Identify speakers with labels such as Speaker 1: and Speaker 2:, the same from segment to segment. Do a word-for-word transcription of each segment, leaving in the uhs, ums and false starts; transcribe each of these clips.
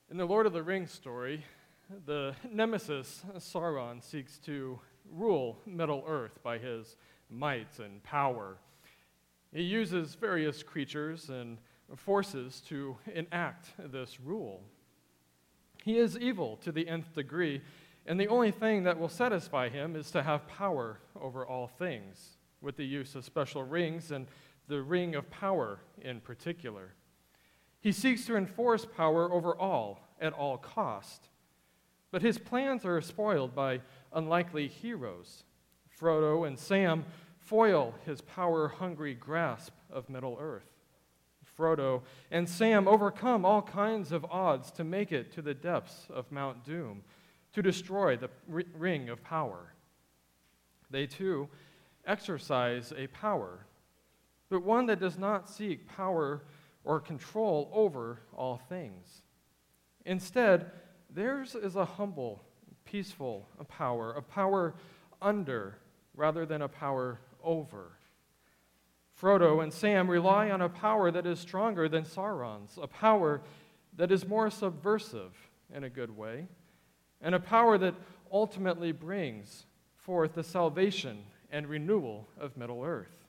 Speaker 1: In the Lord of the Rings story, the nemesis Sauron seeks to rule Middle-earth by his might and power. He uses various creatures and forces to enact this rule. He is evil to the nth degree, and the only thing that will satisfy him is to have power over all things, with the use of special rings and the ring of power in particular. He seeks to enforce power over all at all cost. But his plans are spoiled by unlikely heroes. Frodo and Sam foil his power-hungry grasp of Middle-earth. Frodo and Sam overcome all kinds of odds to make it to the depths of Mount Doom, to destroy the ring of power. They, too, exercise a power, but one that does not seek power or control over all things. Instead, theirs is a humble, peaceful power, a power under rather than a power over. Frodo and Sam rely on a power that is stronger than Sauron's, a power that is more subversive in a good way, and a power that ultimately brings forth the salvation and renewal of Middle-earth.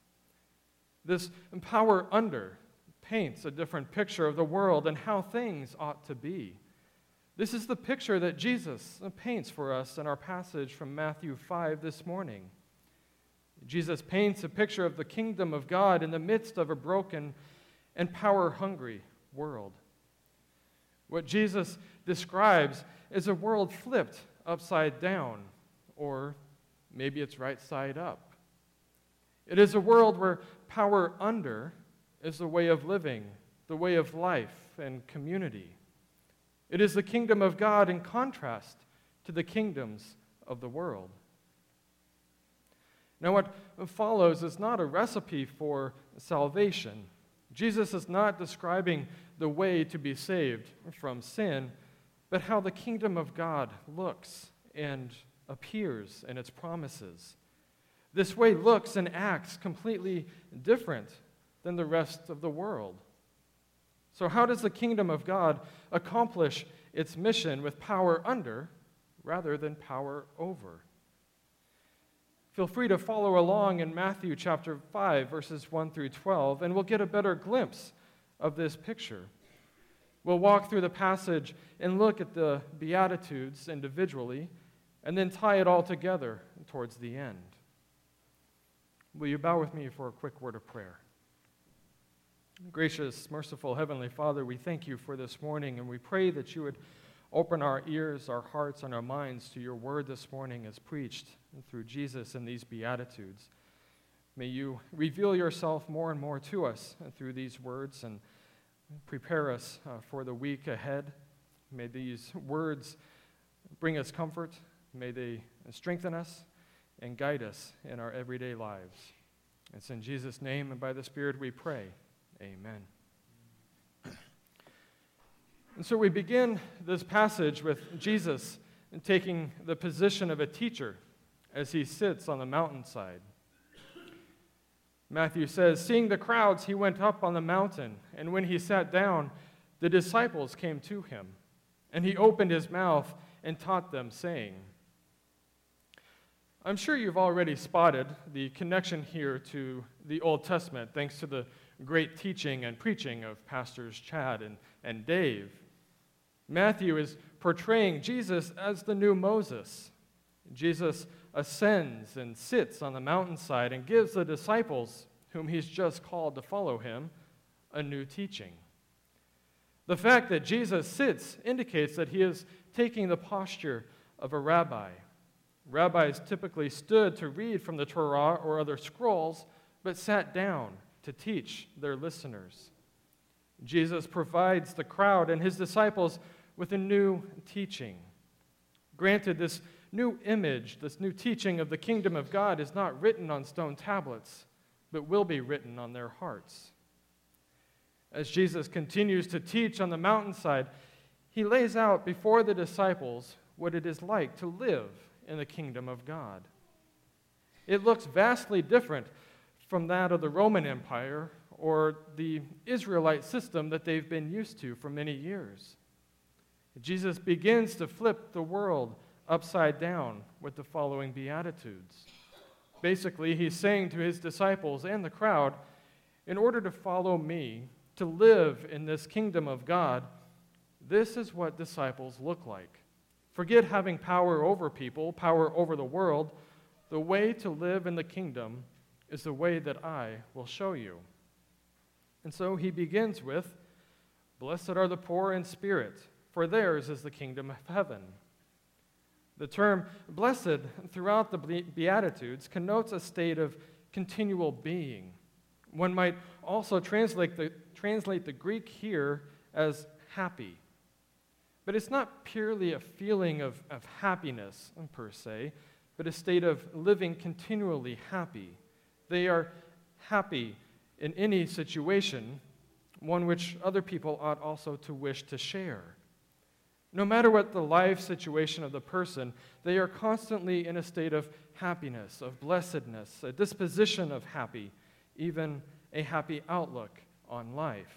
Speaker 1: This power under paints a different picture of the world and how things ought to be. This is the picture that Jesus paints for us in our passage from Matthew five this morning. Jesus paints a picture of the kingdom of God in the midst of a broken and power-hungry world. What Jesus describes is a world flipped upside down, or maybe it's right side up. It is a world where power under is the way of living, the way of life and community. It is the kingdom of God in contrast to the kingdoms of the world. Now, what follows is not a recipe for salvation. Jesus is not describing the way to be saved from sin, but how the kingdom of God looks and appears in its promises. This way looks and acts completely different than the rest of the world. So how does the kingdom of God accomplish its mission with power under rather than power over? Feel free to follow along in Matthew chapter five, verses one through twelve, and we'll get a better glimpse of this picture. We'll walk through the passage and look at the Beatitudes individually, and then tie it all together towards the end. Will you bow with me for a quick word of prayer? Gracious, merciful Heavenly Father, we thank you for this morning, and we pray that you would open our ears, our hearts, and our minds to your word this morning as preached through Jesus in these Beatitudes. May you reveal yourself more and more to us through these words and prepare us uh, for the week ahead. May these words bring us comfort. May they strengthen us and guide us in our everyday lives. It's in Jesus' name and by the Spirit we pray. Amen. And so we begin this passage with Jesus taking the position of a teacher as he sits on the mountainside. Matthew says, "Seeing the crowds, he went up on the mountain, and when he sat down, the disciples came to him, and he opened his mouth and taught them, saying." I'm sure you've already spotted the connection here to the Old Testament, thanks to the great teaching and preaching of Pastors Chad and, and Dave. Matthew is portraying Jesus as the new Moses. Jesus ascends and sits on the mountainside and gives the disciples, whom he's just called to follow him, a new teaching. The fact that Jesus sits indicates that he is taking the posture of a rabbi. Rabbis typically stood to read from the Torah or other scrolls, but sat down to teach their listeners. Jesus provides the crowd and his disciples with a new teaching. Granted, this new image, this new teaching of the kingdom of God is not written on stone tablets, but will be written on their hearts. As Jesus continues to teach on the mountainside, he lays out before the disciples what it is like to live in the kingdom of God. It looks vastly different from that of the Roman Empire or the Israelite system that they've been used to for many years. Jesus begins to flip the world upside down with the following Beatitudes. Basically, he's saying to his disciples and the crowd, in order to follow me, to live in this kingdom of God, this is what disciples look like. Forget having power over people, power over the world. The way to live in the kingdom is the way that I will show you. And so he begins with, blessed are the poor in spirit, for theirs is the kingdom of heaven. The term blessed throughout the Beatitudes connotes a state of continual being. One might also translate the, translate the Greek here as happy. But it's not purely a feeling of, of happiness per se, but a state of living continually happy. They are happy in any situation, one which other people ought also to wish to share. No matter what the life situation of the person, they are constantly in a state of happiness, of blessedness, a disposition of happy, even a happy outlook on life.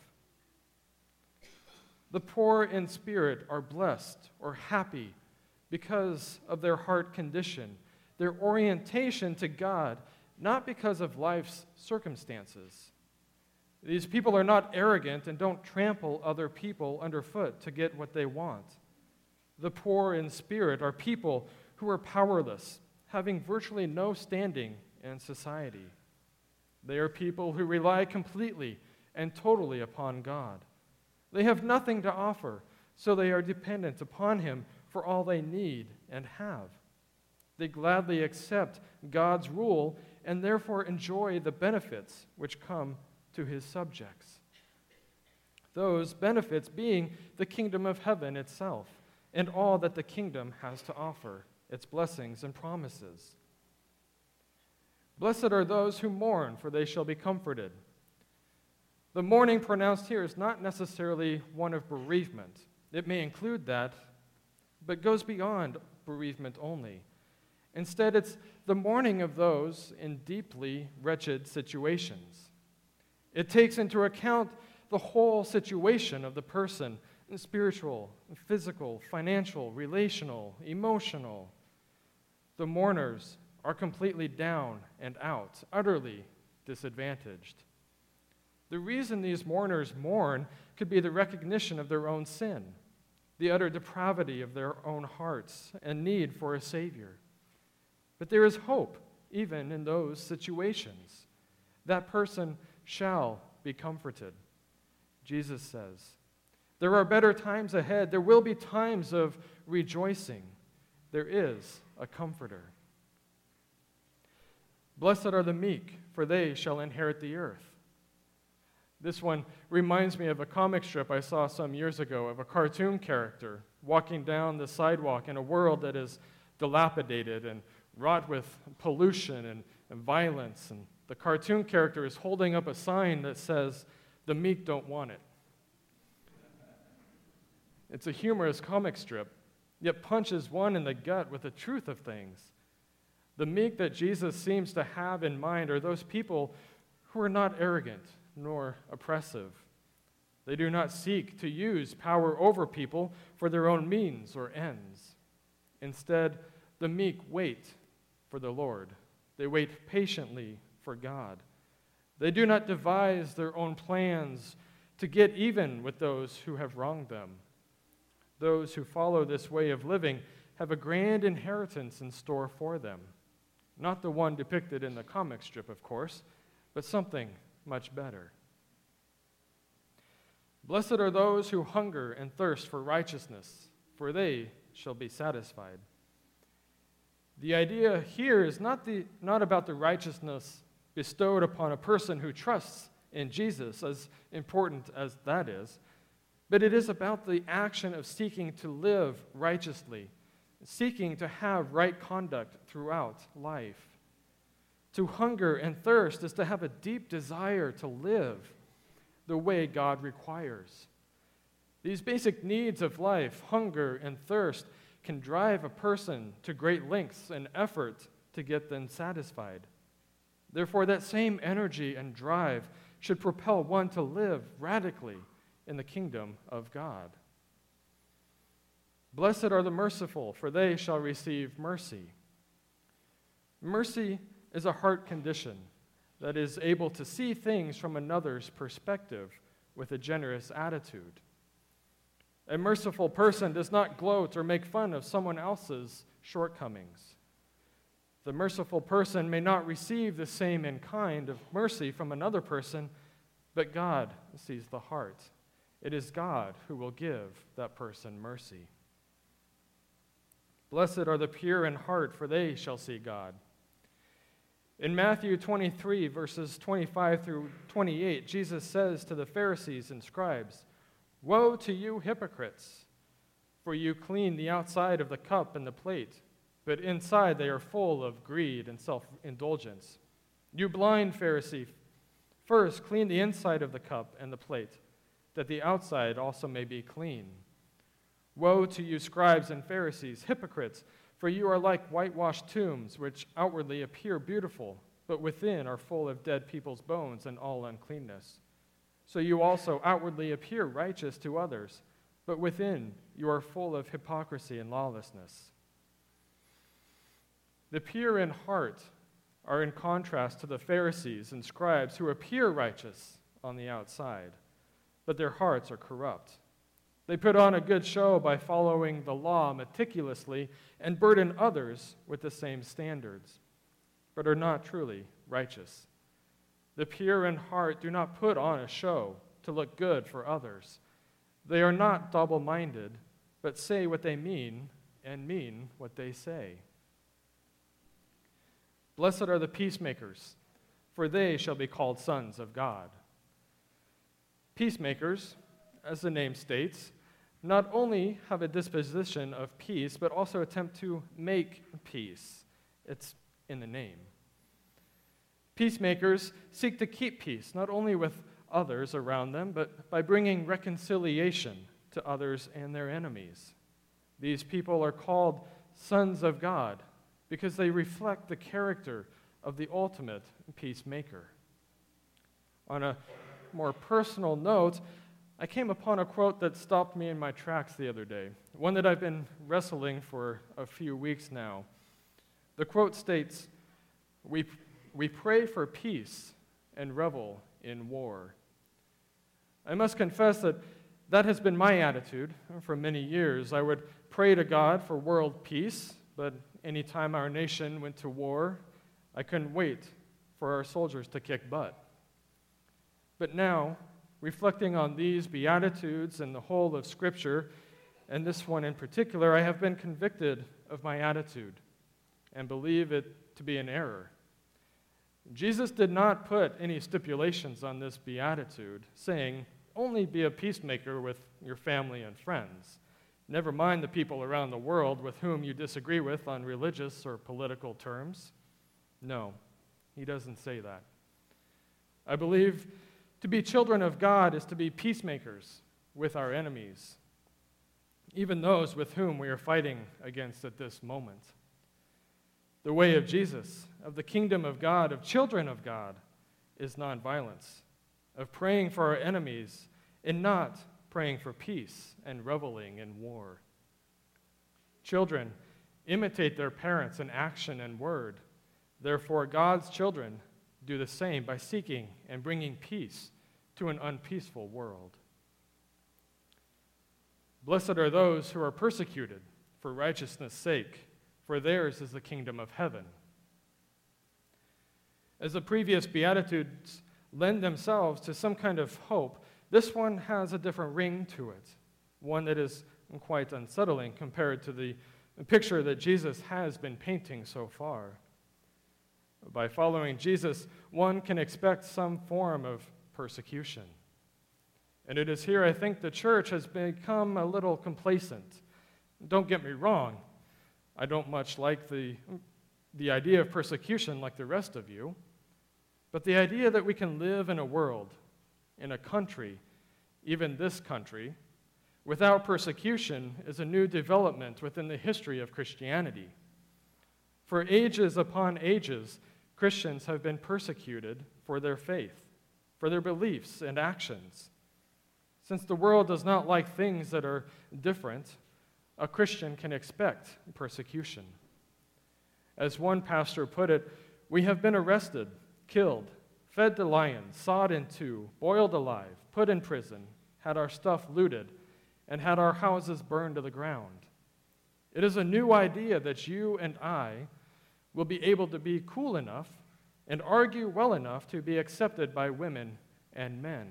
Speaker 1: The poor in spirit are blessed or happy because of their heart condition, their orientation to God, not because of life's circumstances. These people are not arrogant and don't trample other people underfoot to get what they want. The poor in spirit are people who are powerless, having virtually no standing in society. They are people who rely completely and totally upon God. They have nothing to offer, so they are dependent upon Him for all they need and have. They gladly accept God's rule and therefore enjoy the benefits which come to His subjects. Those benefits being the kingdom of heaven itself, and all that the kingdom has to offer, its blessings and promises. Blessed are those who mourn, for they shall be comforted. The mourning pronounced here is not necessarily one of bereavement. It may include that, but goes beyond bereavement only. Instead, it's the mourning of those in deeply wretched situations. It takes into account the whole situation of the person, spiritual, physical, financial, relational, emotional. The mourners are completely down and out, utterly disadvantaged. The reason these mourners mourn could be the recognition of their own sin, the utter depravity of their own hearts, and need for a Savior. But there is hope even in those situations. That person shall be comforted. Jesus says, there are better times ahead. There will be times of rejoicing. There is a comforter. Blessed are the meek, for they shall inherit the earth. This one reminds me of a comic strip I saw some years ago of a cartoon character walking down the sidewalk in a world that is dilapidated and wrought with pollution and, and violence. And the cartoon character is holding up a sign that says, "The meek don't want it." It's a humorous comic strip, yet punches one in the gut with the truth of things. The meek that Jesus seems to have in mind are those people who are not arrogant nor oppressive. They do not seek to use power over people for their own means or ends. Instead, the meek wait for the Lord. They wait patiently for God. They do not devise their own plans to get even with those who have wronged them. Those who follow this way of living have a grand inheritance in store for them. Not the one depicted in the comic strip, of course, but something much better. Blessed are those who hunger and thirst for righteousness, for they shall be satisfied. The idea here is not, the, not about the righteousness bestowed upon a person who trusts in Jesus, as important as that is, but it is about the action of seeking to live righteously, seeking to have right conduct throughout life. To hunger and thirst is to have a deep desire to live the way God requires. These basic needs of life, hunger and thirst, can drive a person to great lengths and effort to get them satisfied. Therefore, that same energy and drive should propel one to live radically in the kingdom of God. Blessed are the merciful, for they shall receive mercy. Mercy is a heart condition that is able to see things from another's perspective with a generous attitude. A merciful person does not gloat or make fun of someone else's shortcomings. The merciful person may not receive the same in kind of mercy from another person, but God sees the heart. It is God who will give that person mercy. Blessed are the pure in heart, for they shall see God. In Matthew twenty-three, verses twenty-five through twenty-eight, Jesus says to the Pharisees and scribes, "Woe to you hypocrites, for you clean the outside of the cup and the plate, but inside they are full of greed and self-indulgence. You blind Pharisee, first clean the inside of the cup and the plate, that the outside also may be clean. Woe to you scribes and Pharisees, hypocrites, for you are like whitewashed tombs, which outwardly appear beautiful, but within are full of dead people's bones and all uncleanness. So you also outwardly appear righteous to others, but within you are full of hypocrisy and lawlessness." The pure in heart are in contrast to the Pharisees and scribes who appear righteous on the outside, but their hearts are corrupt. They put on a good show by following the law meticulously and burden others with the same standards, but are not truly righteous. The pure in heart do not put on a show to look good for others. They are not double-minded, but say what they mean and mean what they say. Blessed are the peacemakers, for they shall be called sons of God. Peacemakers, as the name states, not only have a disposition of peace, but also attempt to make peace. It's in the name. Peacemakers seek to keep peace, not only with others around them, but by bringing reconciliation to others and their enemies. These people are called sons of God because they reflect the character of the ultimate peacemaker. On a more personal note, I came upon a quote that stopped me in my tracks the other day, one that I've been wrestling for a few weeks now. The quote states, we, we pray for peace and revel in war." I must confess that that has been my attitude for many years. I would pray to God for world peace, but anytime our nation went to war, I couldn't wait for our soldiers to kick butt. But now, reflecting on these Beatitudes and the whole of Scripture, and this one in particular, I have been convicted of my attitude and believe it to be an error. Jesus did not put any stipulations on this beatitude, saying, only be a peacemaker with your family and friends. Never mind the people around the world with whom you disagree with on religious or political terms. No, he doesn't say that. I believe to be children of God is to be peacemakers with our enemies, even those with whom we are fighting against at this moment. The way of Jesus, of the kingdom of God, of children of God, is nonviolence, of praying for our enemies and not praying for peace and reveling in war. Children imitate their parents in action and word. Therefore, God's children do the same by seeking and bringing peace to an unpeaceful world. Blessed are those who are persecuted for righteousness' sake, for theirs is the kingdom of heaven. As the previous Beatitudes lend themselves to some kind of hope, this one has a different ring to it, one that is quite unsettling compared to the picture that Jesus has been painting so far. By following Jesus, one can expect some form of persecution. And it is here I think the church has become a little complacent. Don't get me wrong, I don't much like the, the idea of persecution like the rest of you, but the idea that we can live in a world, in a country, even this country, without persecution is a new development within the history of Christianity. For ages upon ages, Christians have been persecuted for their faith, for their beliefs and actions. Since the world does not like things that are different, a Christian can expect persecution. As one pastor put it, we have been arrested, killed, fed to lions, sawed in two, boiled alive, put in prison, had our stuff looted, and had our houses burned to the ground. It is a new idea that you and I will be able to be cool enough and argue well enough to be accepted by women and men.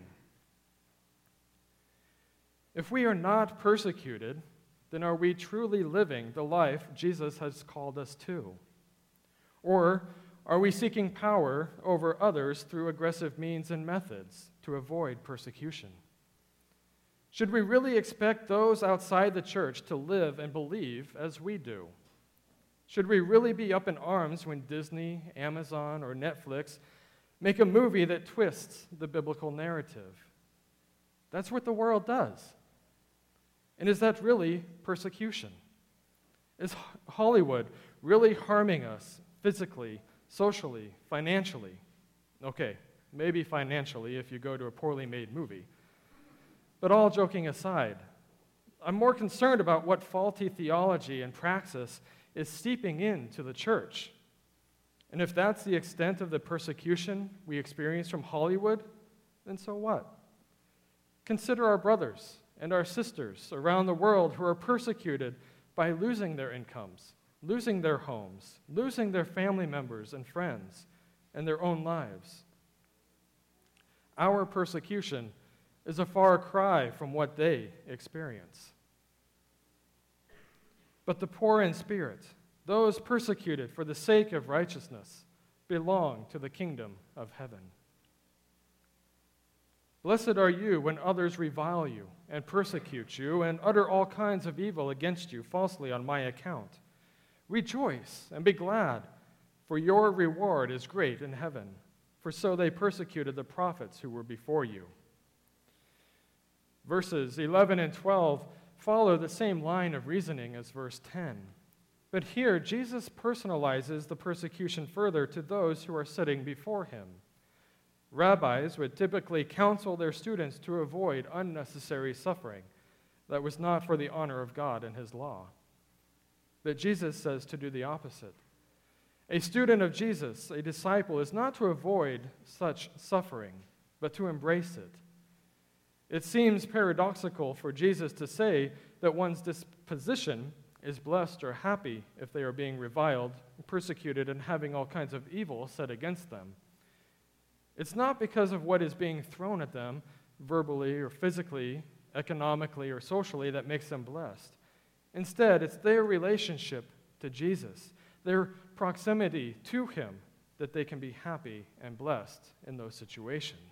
Speaker 1: If we are not persecuted, then are we truly living the life Jesus has called us to? Or are we seeking power over others through aggressive means and methods to avoid persecution? Should we really expect those outside the church to live and believe as we do? Should we really be up in arms when Disney, Amazon, or Netflix make a movie that twists the biblical narrative? That's what the world does. And is that really persecution? Is Hollywood really harming us physically, socially, financially? Okay, maybe financially if you go to a poorly made movie. But all joking aside, I'm more concerned about what faulty theology and praxis is seeping into the church. And if that's the extent of the persecution we experience from Hollywood, then so what? Consider our brothers and our sisters around the world who are persecuted by losing their incomes, losing their homes, losing their family members and friends, and their own lives. Our persecution is a far cry from what they experience. But the poor in spirit, those persecuted for the sake of righteousness, belong to the kingdom of heaven. Blessed are you when others revile you and persecute you and utter all kinds of evil against you falsely on my account. Rejoice and be glad, for your reward is great in heaven, for so they persecuted the prophets who were before you. Verses eleven and twelve follow the same line of reasoning as verse ten. But here, Jesus personalizes the persecution further to those who are sitting before him. Rabbis would typically counsel their students to avoid unnecessary suffering that was not for the honor of God and his law. But Jesus says to do the opposite. A student of Jesus, a disciple, is not to avoid such suffering, but to embrace it. It seems paradoxical for Jesus to say that one's disposition is blessed or happy if they are being reviled, persecuted, and having all kinds of evil said against them. It's not because of what is being thrown at them, verbally or physically, economically or socially, that makes them blessed. Instead, it's their relationship to Jesus, their proximity to him, that they can be happy and blessed in those situations.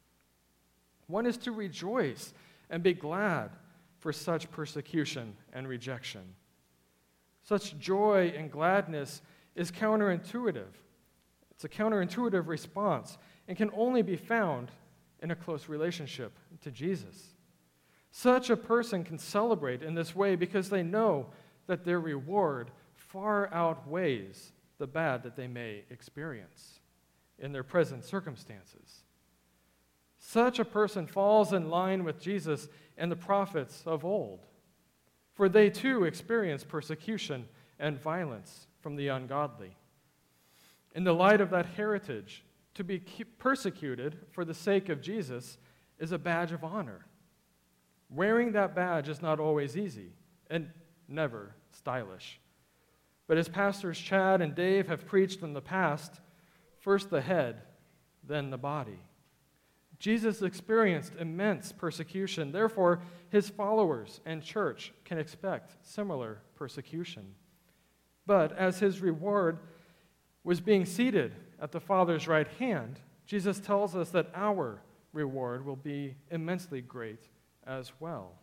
Speaker 1: One is to rejoice and be glad for such persecution and rejection. Such joy and gladness is counterintuitive. It's a counterintuitive response and can only be found in a close relationship to Jesus. Such a person can celebrate in this way because they know that their reward far outweighs the bad that they may experience in their present circumstances. Such a person falls in line with Jesus and the prophets of old, for they too experience persecution and violence from the ungodly. In the light of that heritage, to be persecuted for the sake of Jesus is a badge of honor. Wearing that badge is not always easy and never stylish. But as Pastors Chad and Dave have preached in the past, first the head, then the body. Jesus experienced immense persecution. Therefore, his followers and church can expect similar persecution. But as his reward was being seated at the Father's right hand, Jesus tells us that our reward will be immensely great as well.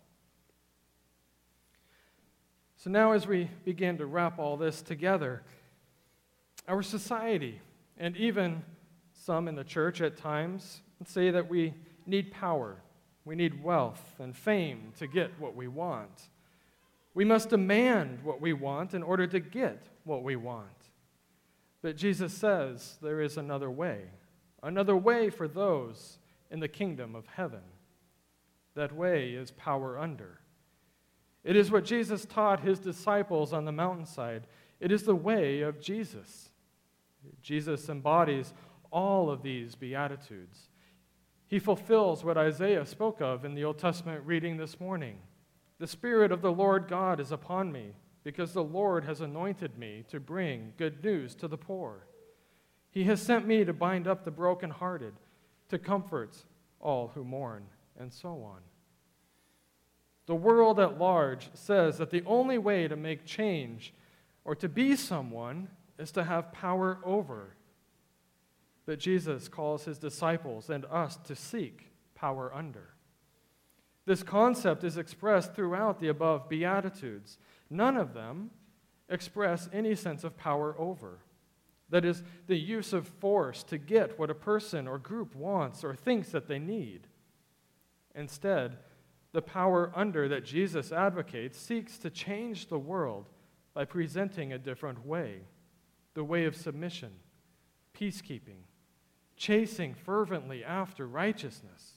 Speaker 1: So now as we begin to wrap all this together, our society, and even some in the church at times, say that we need power, we need wealth and fame to get what we want. We must demand what we want in order to get what we want. But Jesus says there is another way, another way for those in the kingdom of heaven. That way is power under. It is what Jesus taught his disciples on the mountainside. It is the way of Jesus. Jesus embodies all of these beatitudes. He fulfills what Isaiah spoke of in the Old Testament reading this morning. The Spirit of the Lord God is upon me, because the Lord has anointed me to bring good news to the poor. He has sent me to bind up the brokenhearted, to comfort all who mourn, and so on. The world at large says that the only way to make change or to be someone is to have power over. But Jesus calls his disciples and us to seek power under. This concept is expressed throughout the above Beatitudes. None of them express any sense of power over. That is, the use of force to get what a person or group wants or thinks that they need. Instead, the power under that Jesus advocates seeks to change the world by presenting a different way, the way of submission, peacekeeping, chasing fervently after righteousness.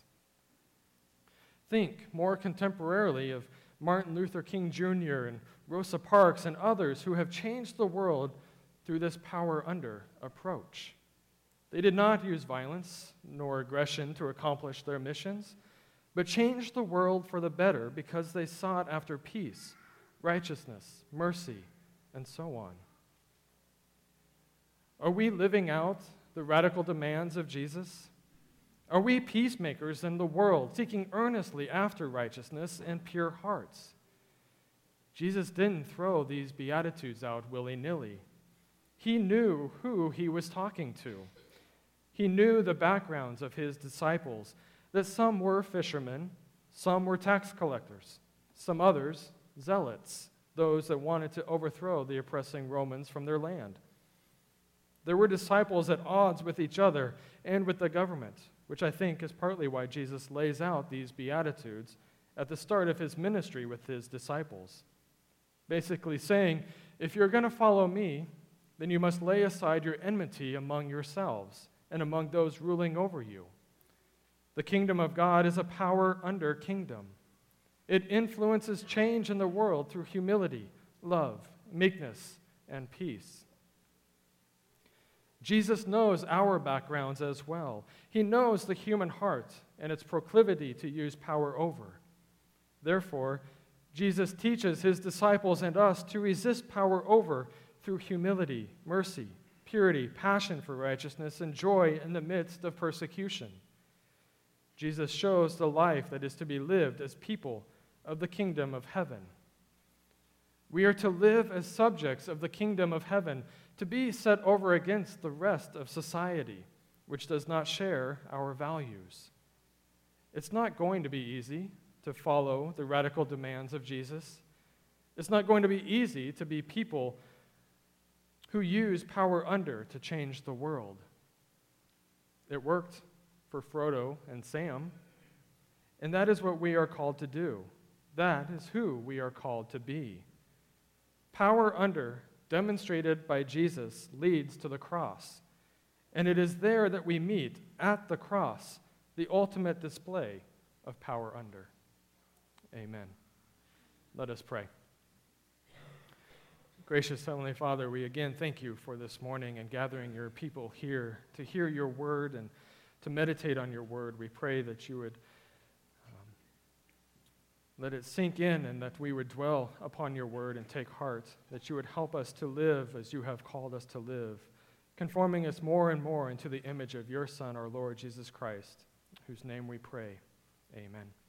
Speaker 1: Think more contemporarily of Martin Luther King Junior and Rosa Parks and others who have changed the world through this power under approach. They did not use violence nor aggression to accomplish their missions, but changed the world for the better because they sought after peace, righteousness, mercy, and so on. Are we living out the radical demands of Jesus? Are we peacemakers in the world, seeking earnestly after righteousness and pure hearts? Jesus didn't throw these Beatitudes out willy-nilly. He knew who he was talking to. He knew the backgrounds of his disciples, that some were fishermen, some were tax collectors, some others zealots, those that wanted to overthrow the oppressing Romans from their land. There were disciples at odds with each other and with the government, which I think is partly why Jesus lays out these Beatitudes at the start of his ministry with his disciples. Basically saying, if you're going to follow me, then you must lay aside your enmity among yourselves and among those ruling over you. The kingdom of God is a power under kingdom. It influences change in the world through humility, love, meekness, and peace. Jesus knows our backgrounds as well. He knows the human heart and its proclivity to use power over. Therefore, Jesus teaches his disciples and us to resist power over through humility, mercy, purity, passion for righteousness, and joy in the midst of persecution. Jesus shows the life that is to be lived as people of the kingdom of heaven. We are to live as subjects of the kingdom of heaven, to be set over against the rest of society, which does not share our values. It's not going to be easy to follow the radical demands of Jesus. It's not going to be easy to be people who use power under to change the world. It worked for Frodo and Sam, and that is what we are called to do. That is who we are called to be. Power under, demonstrated by Jesus, leads to the cross, and it is there that we meet, at the cross, the ultimate display of power under. Amen. Let us pray. Gracious Heavenly Father, we again thank you for this morning and gathering your people here to hear your word and to meditate on your word. We pray that you would um, let it sink in and that we would dwell upon your word and take heart, that you would help us to live as you have called us to live, conforming us more and more into the image of your Son, our Lord Jesus Christ, whose name we pray. Amen.